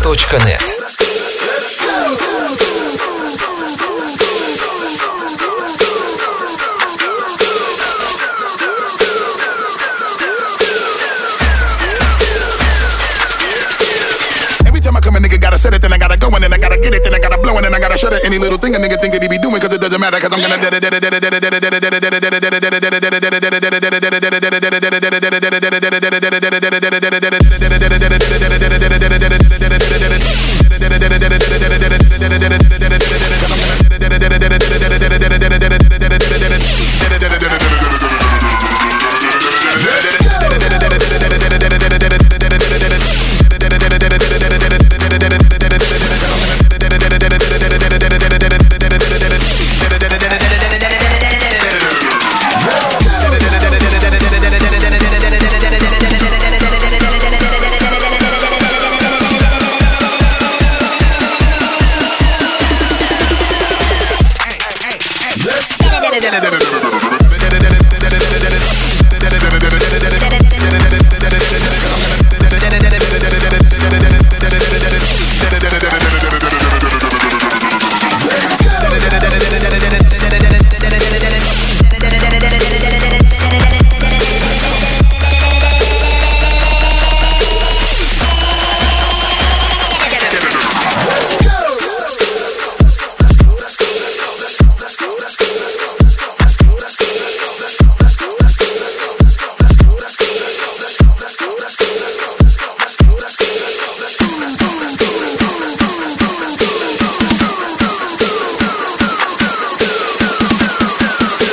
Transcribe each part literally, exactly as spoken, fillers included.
точка нет. Gotta set it, then I gotta go, and then I gotta get it, then I gotta blow, and then I gotta shut it. Any little thing a nigga think that he be doing, cause it doesn't matter, cause I'm gonna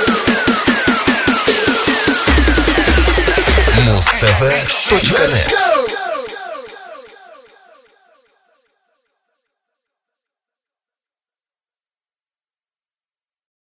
Муз-ТВ точка нет.